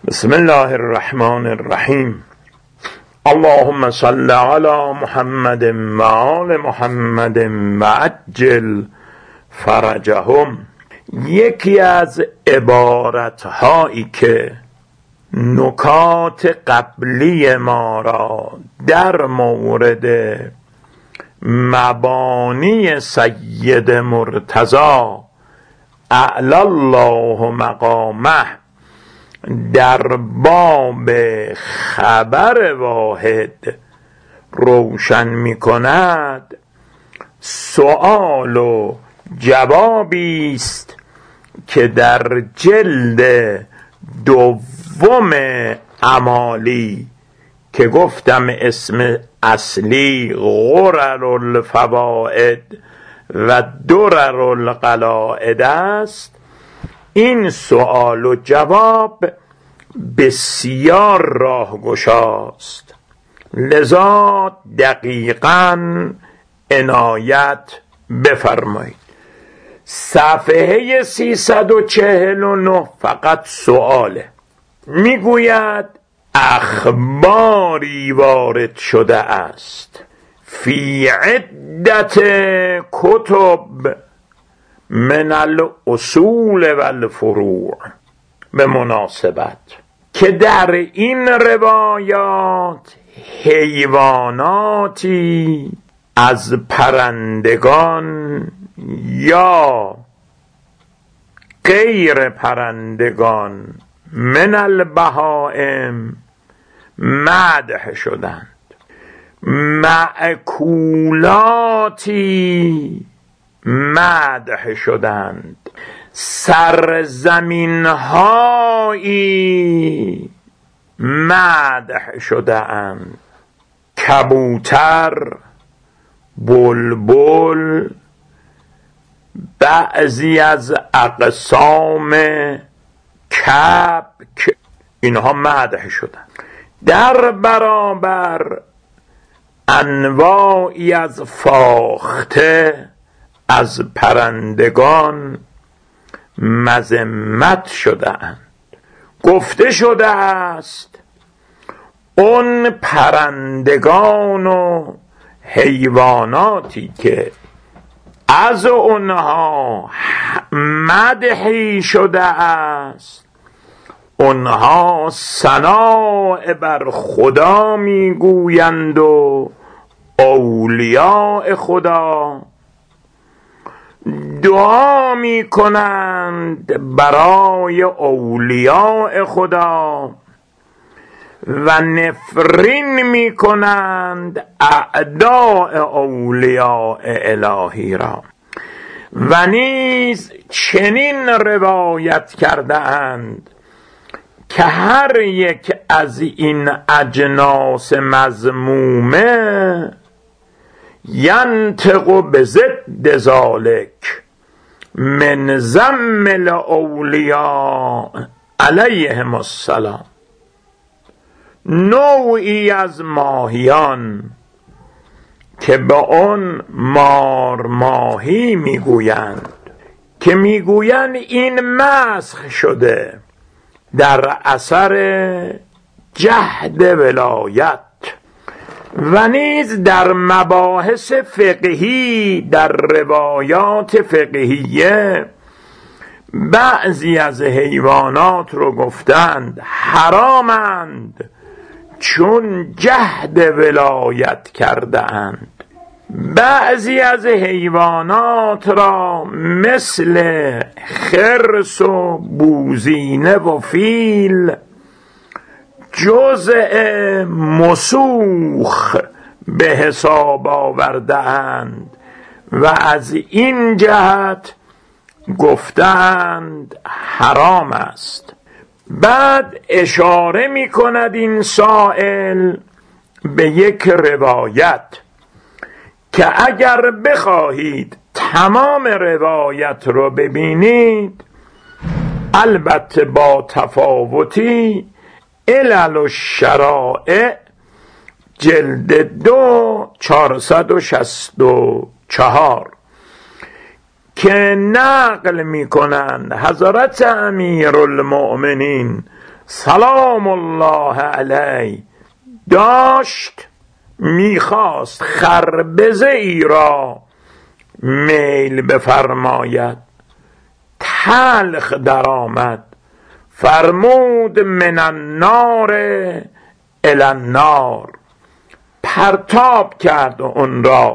بسم الله الرحمن الرحیم. اللهم صل علی محمد و آل محمد و عجل فرجهم. یکی از عبارتهایی که نکات قبلی ما را در مورد مبانی سید مرتضی اعلی الله مقامه در باب خبر واحد روشن می کند، سؤال و جوابی است که در جلد دوم اعمالی که گفتم اسم اصلی غرر الفوائد و درر القلائد است، این سؤال و جواب بسیار راهگشاست، لذا دقیقاً عنایت بفرمایید. صفحه 349 فقط سؤاله. میگوید اخباری وارد شده است فی عدت کتب من الاصول و الفروع، به مناسبت که در این روایات حیواناتی از پرندگان یا غیر پرندگان من البهائم مدح شدند، مأکولاتی مدح شدند، سرزمین هایی مدح شدند، کبوتر، بلبل، بعضی از اقسام کبک، اینها مدح شدند. در برابر انواعی از فاخته از پرندگان مذمت شده اند. گفته شده است اون پرندگان و حیواناتی که از اونها مدحی شده است، اونها ثناء بر خدا میگویند و اولیاء خدا، دعا می کنند برای اولیاء خدا و نفرین می کنند اعداء اولیاء الهی را. و نیز چنین روایت کرده اند که هر یک از این اجناس مذمومه ینطق بضد ذلک من ذم الاولیاء علیهم السلام. نوعی از ماهیان که به اون مار ماهی میگویند، که میگویند این مسخ شده در اثر جهد ولایت. و نیز در مباحث فقهی، در روایات فقهیه، بعضی از حیوانات رو گفتند حرامند چون جهد ولایت کرده اند. بعضی از حیوانات را مثل خرس و بوزینه و فیل جزء مسوخ به حساب آورده اند و از این جهت گفتند حرام است. بعد اشاره می کند این سائل به یک روایت که اگر بخواهید تمام روایت رو ببینید، البته با تفاوتی، علل الشرائع جلد 2 464 که نقل می کنند حضرت امیرالمؤمنین سلام الله علیه داشت میخواست خربزه ای را میل بفرماید، تلخ در آمد، فرمود من النار الی النار، پرتاب کرد اون را،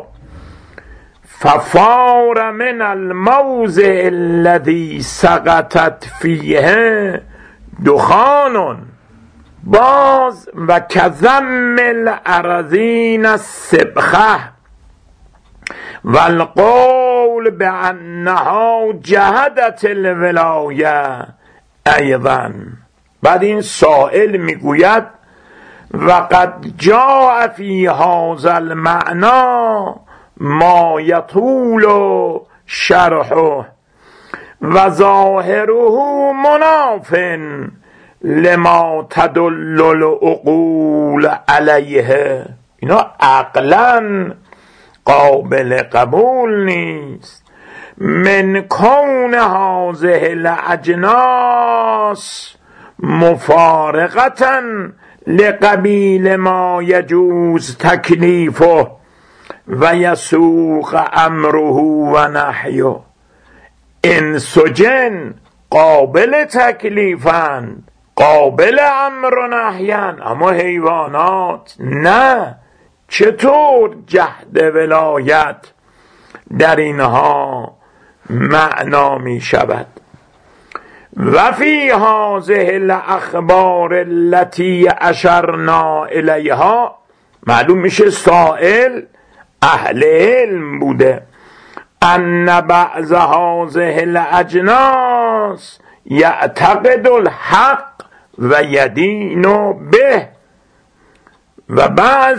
ففار من الموضع الذی سقطت فیه دخان، باز و کذم الارضین السبخه و القول بانها جهدت الولایه ایضا. بعد این سائل میگوید وقد جاء فی هذا المعنى ما یطول شرحه و ظاهره مناف لما تدل العقول علیه. اینا عقلا قابل قبول نیست. من کون هذه الاجناس مفارقتا لقبیل ما یجوز تکلیفه و یسوق امره و نحیه. انس و جن قابل تکلیفند، قابل امر و نهیند، اما حیوانات نه. چطور جهد ولایت در اینها معنا می شود؟ و فی هذه الاخبار التي اشرنا الیها، معلوم میشه سائل اهل علم بوده. ان بعض هذه الاجناس یعتقد الحق و یدین به و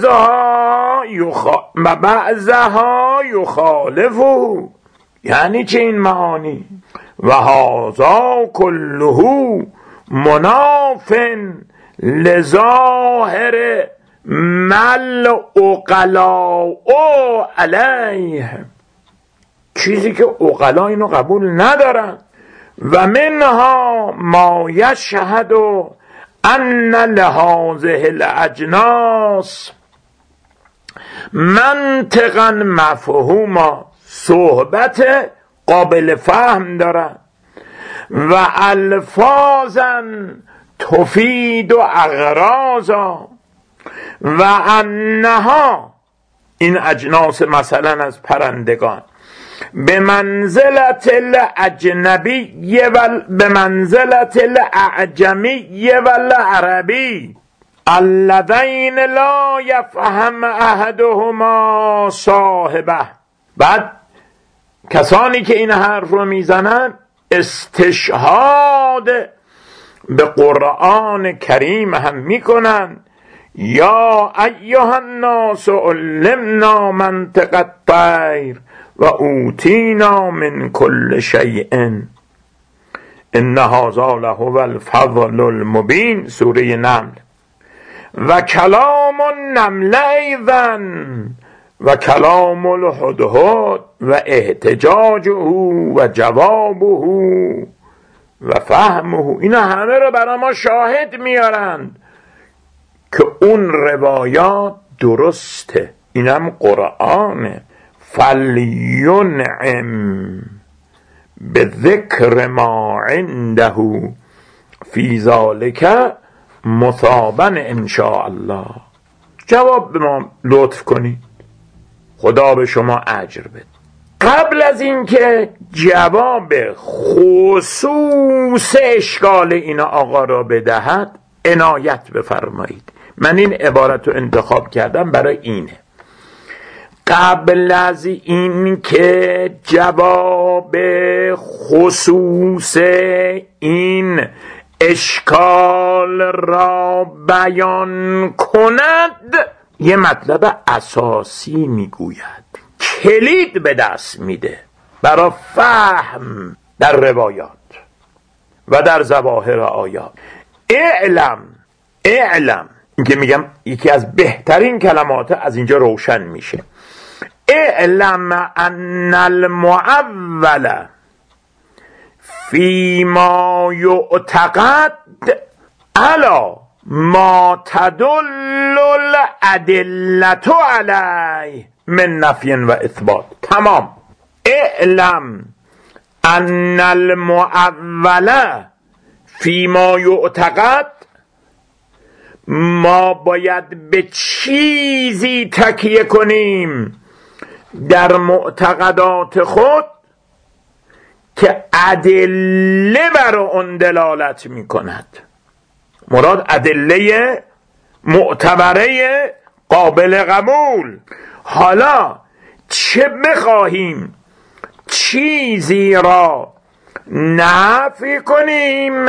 بعضها یخالفه. یعنی چه این معانی؟ و هذا كله مناف لظاهر مل عقلاء علیه، چیزی که عقلا اینو قبول ندارن. و منها ما یشهد ان لهذه الاجناس منطقا مفهوما، صحبت قابل فهم دارن، و الفاظا تفید و اغراضا، و انها، این اجناس مثلا از پرندگان، به منزلت الاجنبی و به منزلت الاعجمی و العربی اللذین لا یفهم احدهما صاحبه. بعد کسانی که این حرف رو میزنن استشهاد به قرآن کریم هم میکنن. یا ایها الناس علمنا منطق الطیر و اوتینا من کل شیء ان هذا لهو الفضل المبین، سوره نمل. و کلام النمل ایضا و کلام الهدهد و احتجاجه و جوابه و فهمه، اینا همه رو برای ما شاهد میارند که اون روایات درسته. اینم قرآنه. فَلْيُنْعِمْ بِذِكْرِ مَا عِنْدَهُ فِي ذَلِكَ مثابا ان شاء الله. جواب به ما لطف کنید، خدا به شما اجر بده. قبل از اینکه جواب خصوص اشکال اینا آقا را بدهد عنایت بفرمایید. من این عبارت رو انتخاب کردم برای اینه. قبل از این که جواب خصوص این اشکال را بیان کند یه مطلب اساسی میگوید، کلید به دست میده برای فهم در روایات و در ظواهر آیات. اعلم این که میگم یکی از بهترین کلمات از اینجا روشن میشه. اعلم ان المعول فی ما یعتقد الا ما تدل الادله علیه من نفی و اثبات. تمام. اعلم ان المعول فیما یعتقد، ما باید به چیزی تکیه کنیم در معتقدات خود که ادله بر آن دلالت می کند. مراد ادله معتبره قابل قبول. حالا چه بخواهیم چیزی را نفی کنیم،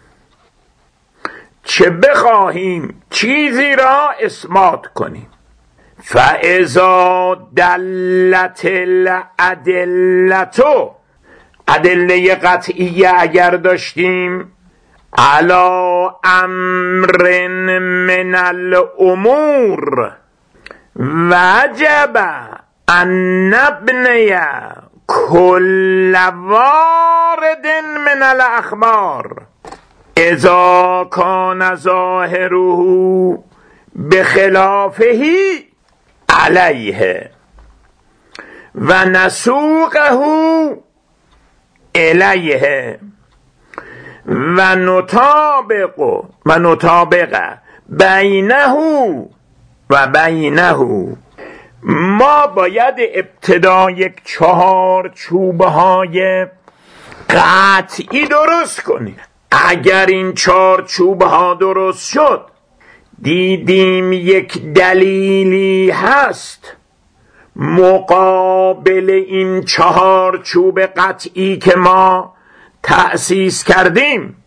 چه بخواهیم چیزی را اثبات کنیم. فاذا دلت الادله، ادله قطعیه اگر داشتیم، علی امر من الامور وجب ان نبنی کل وارد من الاخبار اذا کان ظاهره بخلافه علیه و نسوقه الیه و نطابق بینه و بینه. ما باید ابتدا یک چهارچوبهای قطعی درست کنیم. اگر این چهارچوبها درست شد، دیدیم یک دلیلی هست مقابل این چهارچوب قطعی که ما تأسیس کردیم،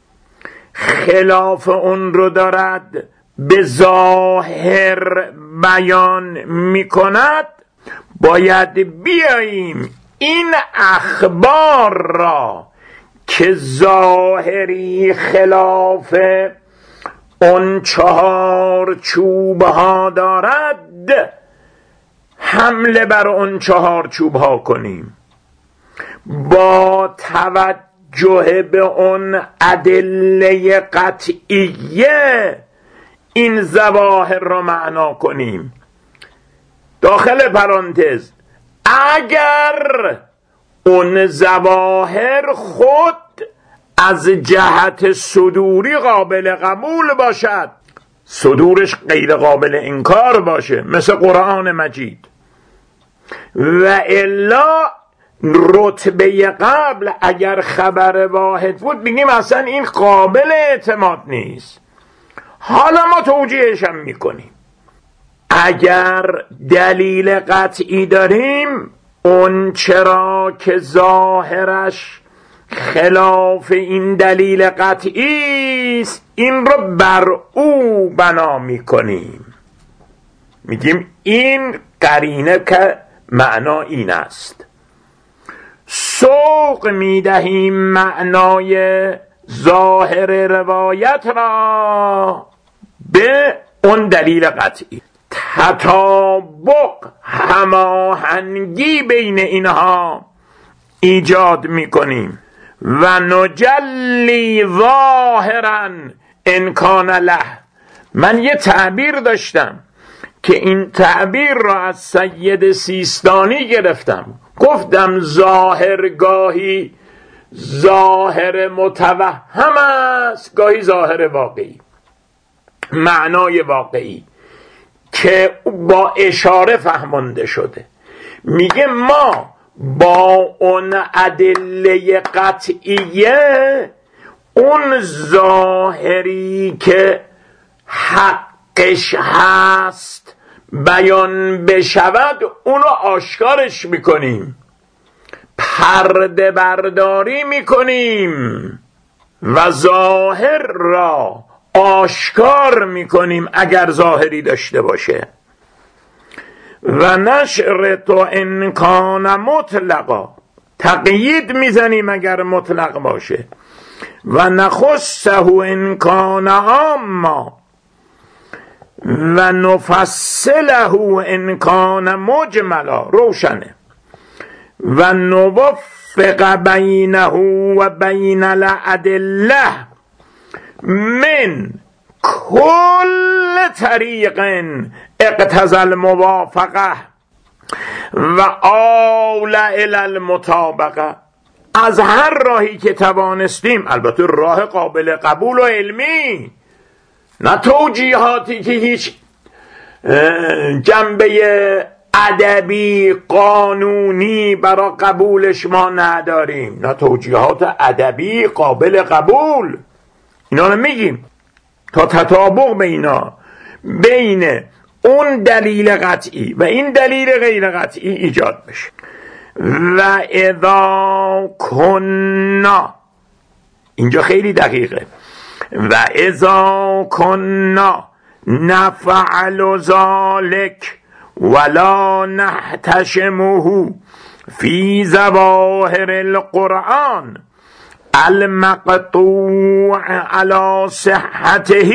خلاف اون رو دارد به ظاهر بیان می کند، باید بیاییم این اخبار را که ظاهری خلاف اون چهارچوبها دارد حمله بر اون چهارچوبها کنیم، با توجه به اون ادله قطعیه این ظواهر را معنا کنیم. داخل پرانتز، اگر اون ظواهر خود از جهت صدوری قابل قبول باشد، صدورش غیر قابل انکار باشه، مثل قرآن مجید، و الا رتبه قبل اگر خبر واحد بود بگیم اصلا این قابل اعتماد نیست. حالا ما توجیهش هم میکنیم. اگر دلیل قطعی داریم، اون چرا که ظاهرش خلاف این دلیل قطعی است، این رو بر او بنا میکنیم، میگیم این قرینه که معنا این است. سوق میدهیم معنای ظاهر روایت را به اون دلیل قطعی. تطابق، هماهنگی بین اینها ایجاد میکنیم. و نجلی ظاهرا انکان له. من یه تعبیر داشتم که این تعبیر را از سید سیستانی گرفتم. گفتم ظاهر گاهی ظاهر متوهم است، گاهی ظاهر واقعی، معنای واقعی که با اشاره فهمانده شده. میگه ما با اون ادله قطعیه، اون ظاهری که حقش هست بیان بشود، اونو آشکارش میکنیم، پرده برداری میکنیم و ظاهر را آشکار میکنیم اگر ظاهری داشته باشه. و نشر تو انکان مطلقا، تقیید میزنیم اگر مطلق باشه. و نخصه انکان عاما و نفصله انکان مجملا، روشنه. و نوفق بینه و بین الادله من کل طریق اقتضى الموافقه و آل الی المطابقه، از هر راهی که توانستیم، البته راه قابل قبول و علمی، نه توجیهاتی که هیچ جنبه ادبی قانونی برای قبولش ما نداریم، نه توجیهات ادبی قابل قبول، اینا رو میگیم تا تطابق بین اون دلیل قطعی و این دلیل غیر قطعی ایجاد بشه. و اذا کنا، اینجا خیلی دقیقه، و اذا کنا نفعل ذلك ولا نحتشمه فی ظواهر القرآن المقطوع على صحته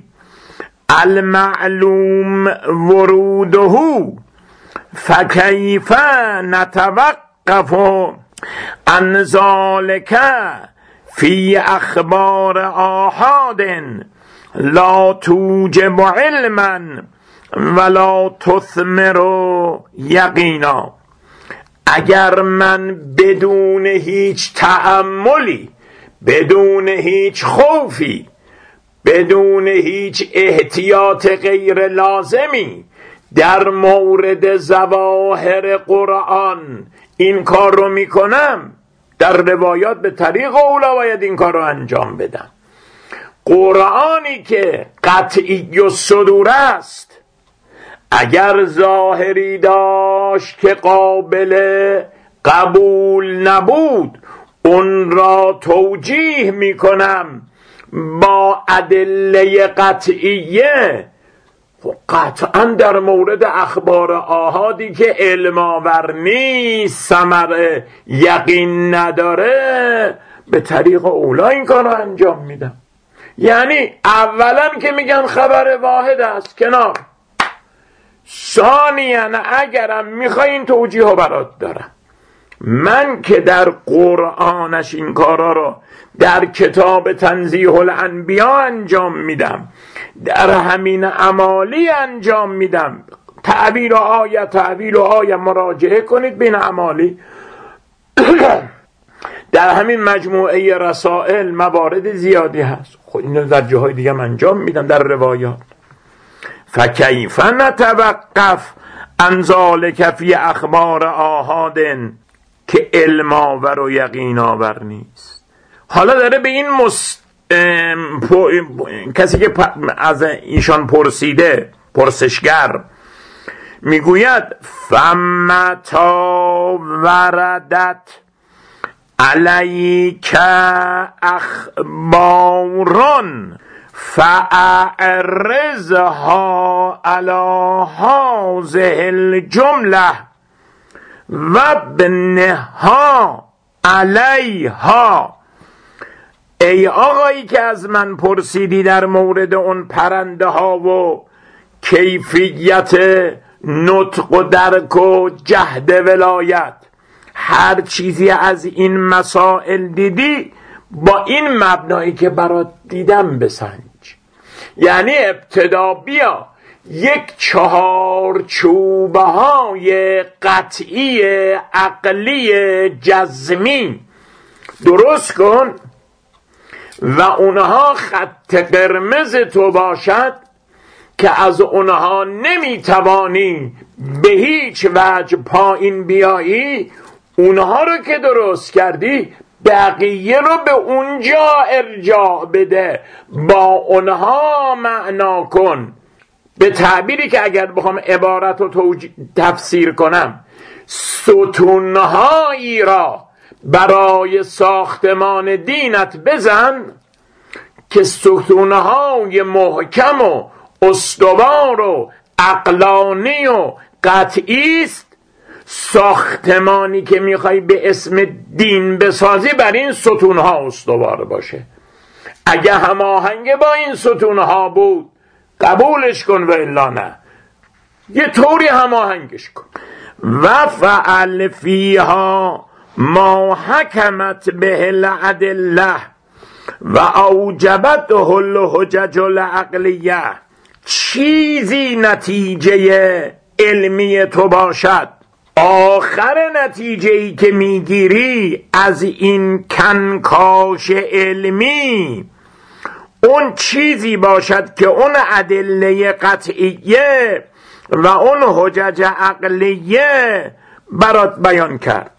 المعلوم وروده فكيف نتوقف عن ذلك في أخبار آحاد لا توجب علما ولا تثمر یقینا. اگر من بدون هیچ تأملی، بدون هیچ خوفی، بدون هیچ احتیاط غیر لازمی در مورد ظواهر قرآن این کار رو میکنم، در روایات به طریق اولا باید این کار رو انجام بدم. قرآنی که قطعی و صدور است، اگر ظاهری داشت که قابل قبول نبود، اون را توجیه میکنم با ادله قطعیه. قطعا در مورد اخبار آحادی که علم آور نیست، ثمر یقین نداره، به طریق اولا این کار رو انجام میدم. یعنی اولا که میگن خبر واحد است کنار، ثانیاً اگرم میخواین توجیه ها برات دارم. من که در قرآنش این کارا رو در کتاب تنزیه الانبیا انجام میدم، در همین اعمالی انجام میدم. تعبیر و آیه مراجعه کنید بین اعمالی. در همین مجموعه رسائل موارد زیادی هست، خود اینو در جاهای دیگه انجام میدم در روایات. فکیف نتوقف عن ذلک فی اخبار آحاد که علم آور و یقین آور نیست. حالا داره به این کسی که از ایشان پرسیده، پرسشگر، میگوید فمتا وردت علیک اخبارن فاعرضها علی هذه الجمله وابنها علیها. ای آقایی که از من پرسیدی در مورد اون پرنده ها و کیفیت نطق و درک و جهد ولایت، هر چیزی از این مسائل دیدی با این مبنایی که برات دیدم بسنج. یعنی ابتدا بیا یک چهارچوبه های قطعی عقلی جزمی درست کن و اونها خط قرمز تو باشد که از اونها نمیتوانی به هیچ وجه پایین بیایی. اونها رو که درست کردی بقیه رو به اونجا ارجاع بده، با اونها معنا کن. به تعبیری که اگر بخوام عبارت رو تفسیر کنم، ستونهایی را برای ساختمان دینت بزن که ستونهای محکم و استوار و عقلانی و قطعی است. ساختمانی که میخوای به اسم دین بسازی بر این ستونها استوار باشه. اگه هماهنگ با این ستونها بود قبولش کن و الا نه، یه طوری هماهنگش کن. و فعل فیها ما حکمت به الادله و اوجبت الحجج العقلیه، چیزی نتیجه علمی تو باشد، آخر نتیجه‌ای که میگیری از این کنکاش علمی اون چیزی باشد که اون ادله قطعیه و اون حجج عقلیه برات بیان کرد.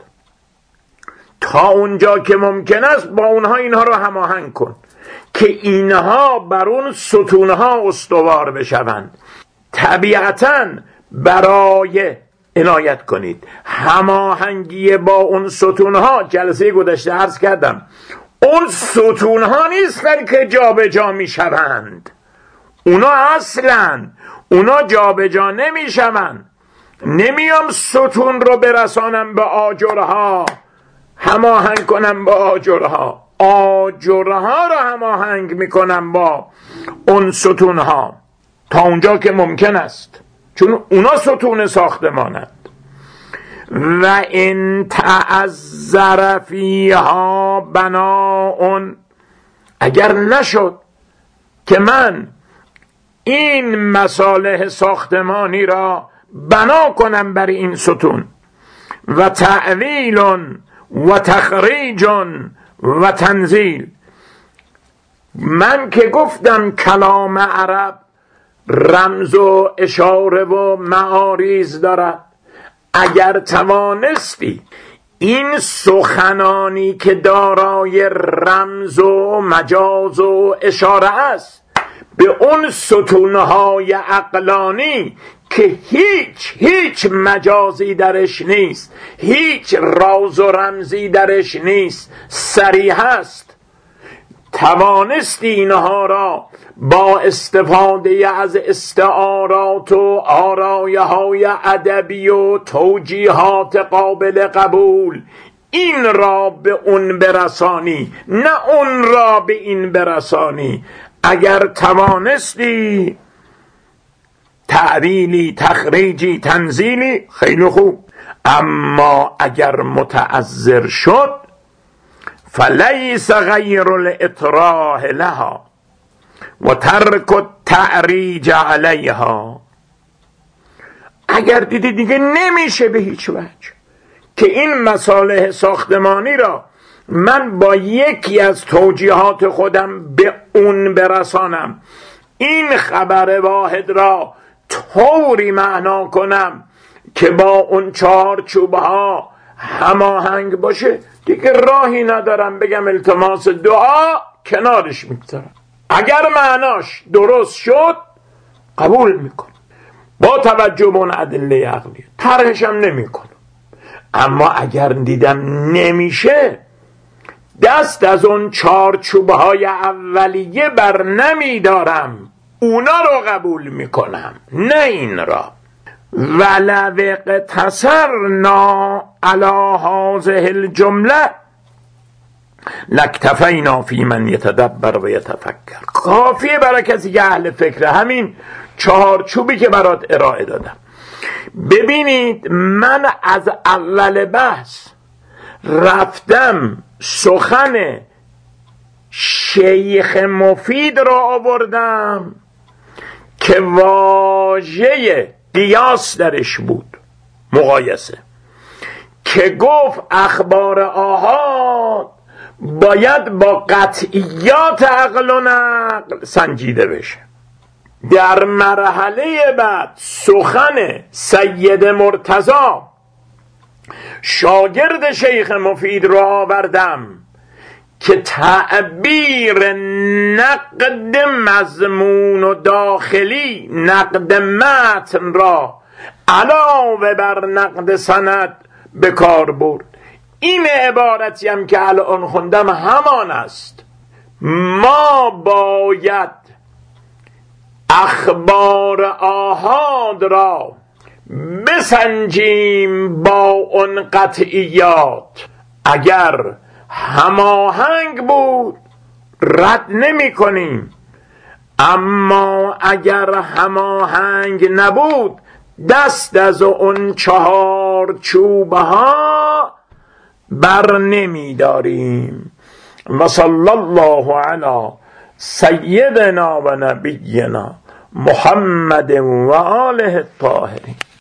تا اونجا که ممکن است با اونها اینها رو هماهنگ کن که اینها بر اون ستونها استوار بشوند. طبیعتاً برای عنایت کنید هماهنگی با اون ستونها، جلسه گذشته عرض کردم اون ستونها نیستن که جابجا میشوند، اونا اصلاً اونا جابجا نمیشوند. نمیام ستون رو برسانم به آجرها، هماهنگ کنم با آجرها، آجرها رو هماهنگ میکنم با اون ستونها تا اونجا که ممکن است، چون اونا ستون ساختمانند. و ان تعذر فیها بناء، اگر نشد که من این مصالح ساختمانی را بنا کنم بر این ستون، و تعویل و تخریج و تنزیل. من که گفتم کلام عرب رمز و اشاره و معاریض دارد، اگر توانستی این سخنانی که دارای رمز و مجاز و اشاره است به اون ستونهای عقلانی که هیچ مجازی درش نیست، هیچ راز و رمزی درش نیست، صریح است، توانستی اینها را با استفاده از استعارات و آرایه های ادبی و توجیهات قابل قبول این را به اون برسانی، نه اون را به این برسانی. اگر توانستی تعویلی، تخریجی، تنزیلی، خیلی خوب. اما اگر متعذر شد فلیس غیر الاطراح لها و ترک التعریج علیها. اگر دیدی دیگه نمیشه به هیچ وجه که این مصالح ساختمانی را من با یکی از توجیهات خودم به اون برسانم، این خبر واحد را طوری معنا کنم که با اون چارچوبها هماهنگ باشه، دیگه راهی ندارم بگم التماس دعا، کنارش میگذارم. اگر معناش درست شد قبول میکنم با توجه به اون ادله عقلی، طرحشم نمیکنم. اما اگر دیدم نمیشه دست از اون چارچوبهای اولیه بر نمیدارم، اونا رو قبول میکنم نه این را. ولو اقتصرنا علی هذه الجمله لاکتفینا فی من یتدبر و یتفکر. کافیه برای کسی که اهل فکره همین چهارچوبی که برات ارائه دادم. ببینید من از اول بحث رفتم سخن شیخ مفید را آوردم که واژه قیاس درش بود، مقایسه، که گفت اخبار آحاد باید با قطعیات عقل و نقل سنجیده بشه. در مرحله بعد سخن سید مرتضی شاگرد شیخ مفید را آوردم که تعبیر نقد مضمون و داخلی، نقد متن را علاوه بر نقد سند به کار برد. این عبارتی هم که الان خوندم همان است. ما باید اخبار آحاد را بسنجیم با اون قطعیات. اگر هماهنگ بود رد نمی کنیم، اما اگر هماهنگ نبود دست از اون چهار چوبه ها بر نمی داریم. و صلی الله علی سیدنا و نبینا محمد و آله الطاهرین.